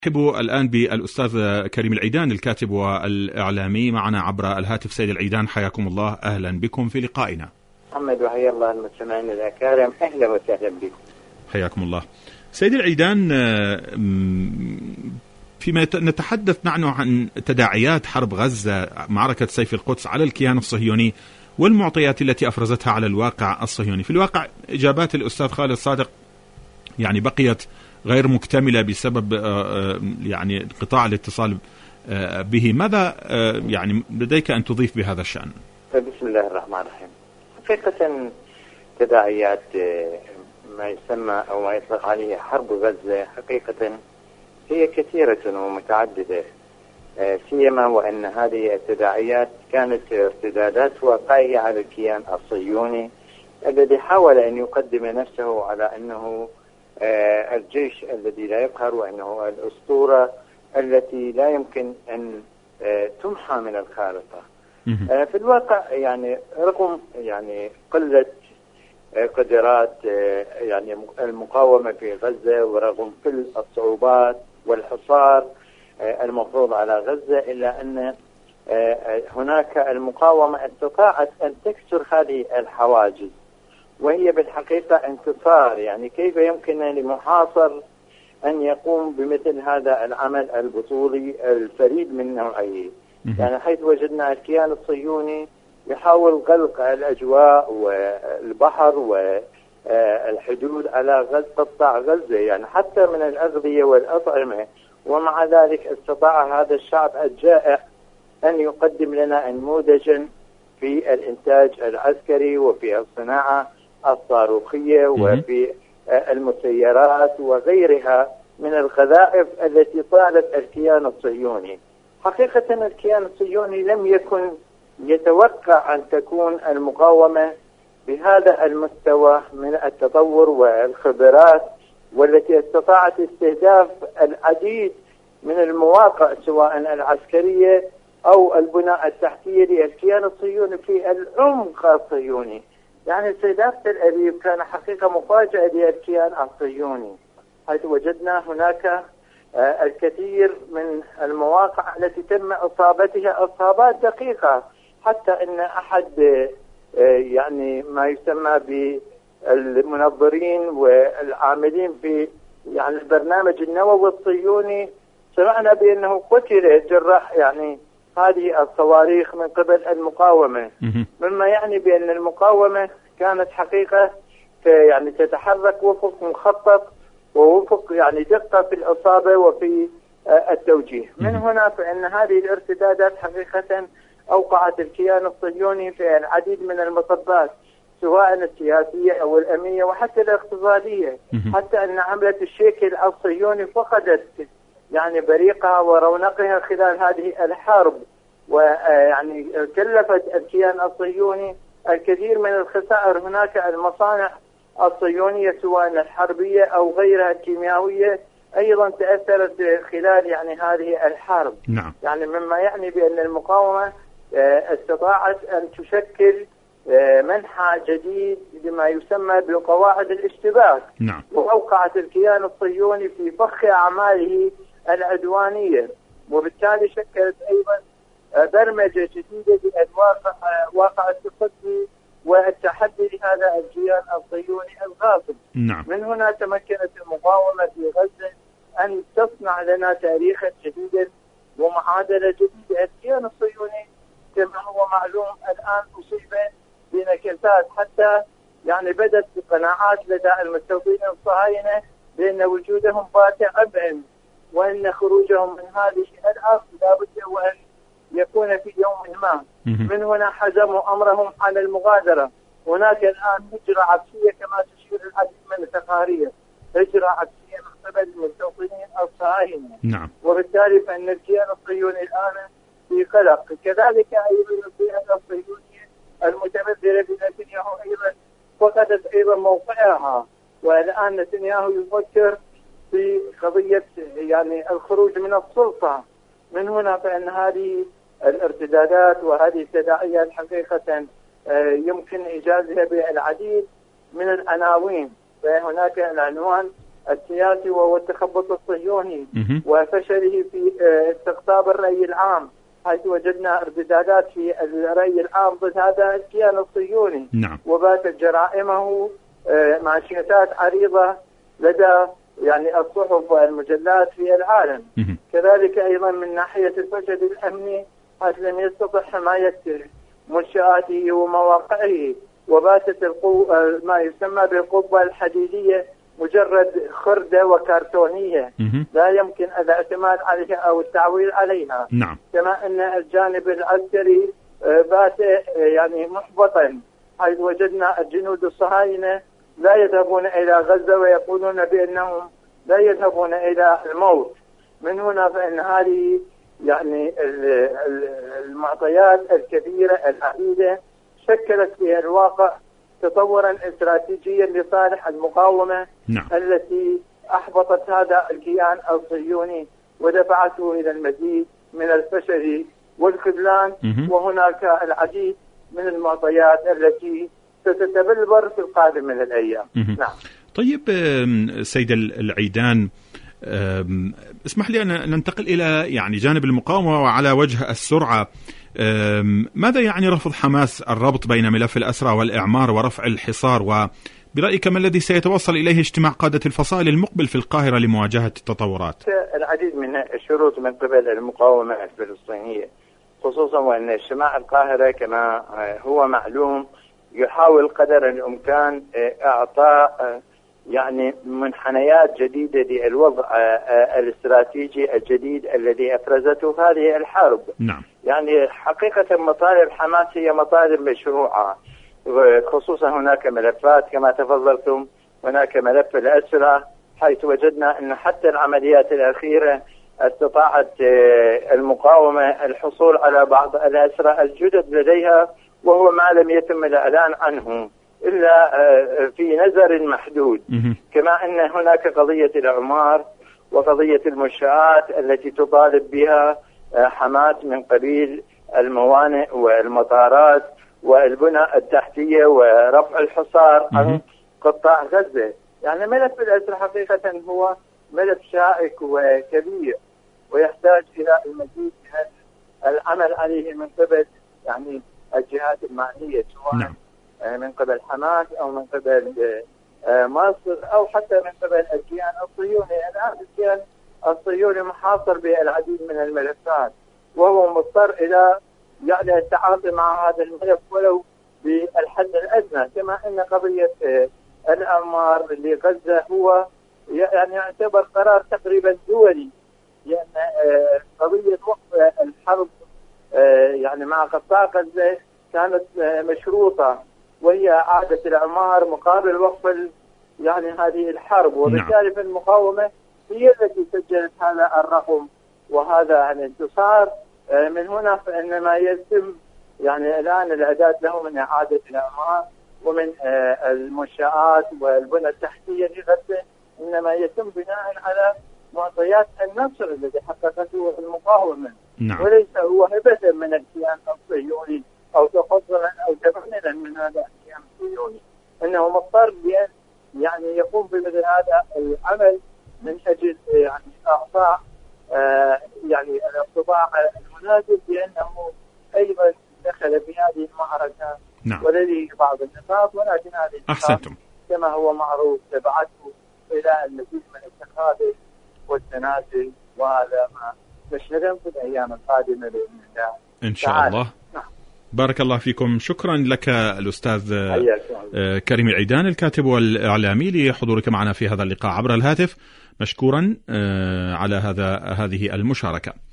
أرحب الآن بالأستاذ كريم العيدان الكاتب والإعلامي معنا عبر الهاتف. سيد العيدان حياكم الله، أهلا بكم في لقائنا. محمد وحيا الله المستمعين الأكارم، أهلا وسهلا بكم. حياكم الله. سيد العيدان، فيما نتحدث نحن عن تداعيات حرب غزة، معركة سيف القدس على الكيان الصهيوني والمعطيات التي أفرزتها على الواقع الصهيوني. في الواقع إجابات الأستاذ خالد صادق يعني بقيت غير مكتملة بسبب يعني انقطاع الاتصال به. ماذا يعني لديك أن تضيف بهذا الشأن؟ بسم الله الرحمن الرحيم. حقيقة تداعيات ما يسمى أو ما يطلق عليه حرب غزة حقيقة هي كثيرة ومتعددة، سيما وأن هذه التداعيات كانت ارتدادات واقعية على الكيان الصهيوني الذي حاول أن يقدم نفسه على أنه الجيش الذي لا يقهر، وأنه الأسطورة التي لا يمكن أن تمحى من الخارطة. في الواقع يعني رغم يعني قلة قدرات يعني المقاومة في غزة، ورغم كل الصعوبات والحصار المفروض على غزة، إلا أن هناك المقاومة استطاعت أن تكسر هذه الحواجز، وهي بالحقيقة انتصار. يعني كيف يمكن لمحاصر أن يقوم بمثل هذا العمل البطولي الفريد من نوعه؟ يعني حيث وجدنا الكيان الصهيوني يحاول غلق الأجواء والبحر والحدود على قطاع غزة، يعني حتى من الأغذية والأطعمة، ومع ذلك استطاع هذا الشعب الجائع أن يقدم لنا نموذجا في الإنتاج العسكري وفي الصناعة الصاروخية وفي المسيرات وغيرها من القذائف التي طالت الكيان الصهيوني. حقيقة الكيان الصهيوني لم يكن يتوقع أن تكون المقاومة بهذا المستوى من التطور والخبرات، والتي استطاعت استهداف العديد من المواقع سواء العسكرية أو البناء التحتية للكيان الصهيوني في العمق الصهيوني. يعني استهداف تل أبيب كان حقيقة مفاجأة للكيان الصهيوني، حيث وجدنا هناك الكثير من المواقع التي تم إصابتها إصابات دقيقة، حتى أن أحد يعني ما يسمى بالمنظرين والعاملين في يعني البرنامج النووي الصهيوني سمعنا بأنه قتل جراح يعني هذه الصواريخ من قبل المقاومة، مما يعني بأن المقاومة كانت حقيقة يعني تتحرك وفق مخطط ووفق يعني دقة في الإصابة وفي التوجيه. من هنا فإن هذه الارتدادات حقيقة أوقعت الكيان الصهيوني في العديد من المطبات، سواء السياسية أو الأمنية وحتى الاقتصادية، حتى أن عملة الشيكل الصهيوني فقدت يعني بريقها ورونقها خلال هذه الحرب، ويعني كلفت الكيان الصهيوني الكثير من الخسائر. هناك المصانع الصهيونية سواء الحربية أو غيرها الكيميائية أيضا تأثرت خلال يعني هذه الحرب. نعم. يعني مما يعني بأن المقاومة استطاعت أن تشكل منحى جديد لما يسمى بقواعد الاشتباك. نعم. وأوقعت الكيان الصهيوني في فخ أعماله العدوانية، وبالتالي شكلت أيضا برمجة جديدة لواقع التقدم والتحدي لهذا الكيان الصهيوني الغاصب. نعم. من هنا تمكنت المقاومة في غزة أن تصنع لنا تاريخا جديدا ومعادلة جديدة. الكيان الصهيوني كما هو معلوم الآن أصيب بنكسات، حتى يعني بدت بقناعات لدى المستوطنين الصهاينة بأن وجودهم باتع بهم، وأن خروجهم من هذه الأرض لابد وأن يكون في يوم ما. من هنا حزموا أمرهم على المغادرة. هناك الآن هجرة عكسية كما تشير العديد من التقارير، هجرة عكسية من قبل المستوطنين الصهاينة. نعم. وبالتالي فإن الكيان الصهيوني الآن في قلق. كذلك أيضا الكيان الصهيونية المتمثلة بنتنياهو أيضا فقدت أيضا موقعها، والآن نتنياهو يفكر في قضية يعني الخروج من السلطة. من هنا فإن هذه الارتدادات وهذه التداعيات حقيقة يمكن إيجازها بالعديد من العناوين. فهناك العنوان السياسي وهو التخبط الصهيوني وفشله في استقطاب الرأي العام، حيث وجدنا ارتدادات في الرأي العام ضد هذا الكيان الصهيوني. نعم. وباتت جرائمه مانشيتات عريضة لدى يعني الصحف والمجلات في العالم. كذلك أيضا من ناحية الفشل الأمني، حيث لم يستطع حماية منشآته ومواقعه، وباتت ما يسمى بالقبة الحديدية مجرد خردة وكرتونية لا يمكن الاعتماد عليها أو التعويل عليها. نعم. كما أن الجانب العسكري بات يعني محبطا، حيث وجدنا الجنود الصهاينة لا يذهبون إلى غزة ويقولون بأنهم لا يذهبون إلى الموت. من هنا فإن هذه يعني المعطيات الكبيرة العديدة شكلت في الواقع تطورا استراتيجيا لصالح المقاومة. نعم. التي أحبطت هذا الكيان الصهيوني ودفعته إلى المزيد من الفشل والخذلان. وهناك العديد من المعطيات التي ستتبلور في القادم من الأيام. نعم. طيب سيد العيدان، اسمح لي أن ننتقل إلى يعني جانب المقاومة وعلى وجه السرعة. ماذا يعني رفض حماس الربط بين ملف الأسرى والإعمار ورفع الحصار؟ وبرأيك ما الذي سيتوصل إليه اجتماع قادة الفصائل المقبل في القاهرة لمواجهة التطورات؟ العديد من الشروط من قبل المقاومة الفلسطينية، خصوصا وأن اجتماع القاهرة كما هو معلوم يحاول قدر الإمكان إعطاء يعني منحنيات جديدة للوضع الاستراتيجي الجديد الذي أفرزته هذه الحرب. نعم. يعني حقيقة مطالب حماس هي مطالب مشروعة، خصوصا هناك ملفات كما تفضلتم، هناك ملف الأسرى، حيث وجدنا أن حتى العمليات الأخيرة استطاعت المقاومة الحصول على بعض الأسرى الجدد لديها، وهو ما لم يتم الإعلان عنه إلا في نظر محدود. كما أن هناك قضية الإعمار وقضية المنشآت التي تطالب بها حماس من قبيل الموانئ والمطارات والبنى التحتية ورفع الحصار عن قطاع غزة. يعني ملف الأسرى حقيقة هو ملف شائك وكبير ويحتاج إلى المزيد من العمل عليه من قبل يعني الجهات المعنية، سواء نعم. من قبل حماس أو من قبل مصر أو حتى من قبل الكيان الصهيوني. الآن الكيان الصهيوني محاصر بالعديد من الملفات، وهو مضطر إلى يعني التعاطي مع هذا الملف ولو بالحد الأدنى. كما أن قضية الأعمار لغزة هو يعني يعتبر قرار تقريبا دولي، لأن قضية وقف الحرب يعني مع قطاع غزة كانت مشروطة، وهي إعادة الأعمار مقابل وقف يعني هذه الحرب. وبالتالي في المقاومة هي التي سجلت هذا الرقم وهذا الانتصار. من هنا فإن ما يتم يعني الآن الأداة له من إعادة الأعمار ومن المنشآت والبنى التحتية لغزة، إنما يتم بناء على معطيات النصر الذي حققته المقاومة. نعم. وليس هو هبة من الكيان الصهيوني أو تفضلا أو تبنيا من هذا الكيان الصهيوني، إنه مضطر بأن يعني يقوم بمثل هذا العمل من أجل يعني إعطاء يعني الاطباع المناسب، لأنه أيضا دخل في هذه المعركة. نعم. ولديه بعض النقاط، ولكن هذه أحسنتم كما هو معروف تبعته إلى المزيد من التخاذل والتنازل، وهذا ما نشهده في الأيام القادمة بإذن الله إن شاء الله. نعم. بارك الله فيكم. شكرا لك الأستاذ كريم العيدان الكاتب والإعلامي لحضورك معنا في هذا اللقاء عبر الهاتف، مشكورا على هذه المشاركة.